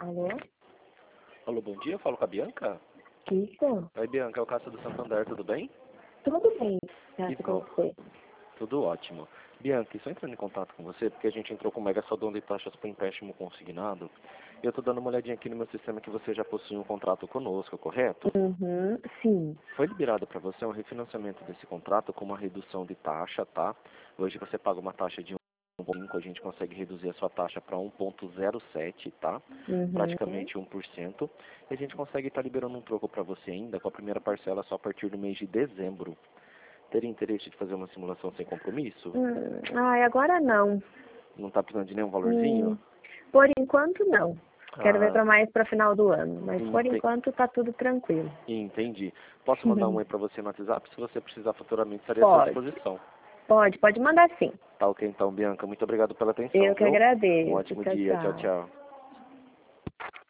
Alô? Alô, bom dia, eu falo com a Bianca? Isso? Oi, Bianca, é o Cássio do Santander, tudo bem? Tudo bem, Que graças a bom, você. tudo ótimo. Bianca, estou entrando em contato com você porque a gente entrou com o mega saldão de taxas para empréstimo consignado. E eu estou dando uma olhadinha aqui no meu sistema que você já possui um contrato conosco, correto? Uhum, sim. Foi liberado para você um refinanciamento desse contrato com uma redução de taxa, tá? Hoje você paga uma taxa de 1,5, a gente consegue reduzir a sua taxa para 1,07, tá? Uhum. Praticamente 1%. E a gente consegue estar liberando um troco para você ainda com a primeira parcela só a partir do mês de dezembro. Teria interesse de fazer uma simulação sem compromisso? Ai, agora não. Não está precisando de nenhum valorzinho? Hum, por enquanto não. Quero ver Ah, para mais para final do ano, mas por ente- enquanto tá tudo tranquilo. entendi. Posso mandar um oi para você no WhatsApp? Se você precisar futuramente, estarei à sua Pode, disposição. pode mandar sim. Tá ok então, Bianca. Muito obrigado pela atenção, Eu que viu? Um agradeço. ótimo Tchau, dia. Tchau, tchau. tchau.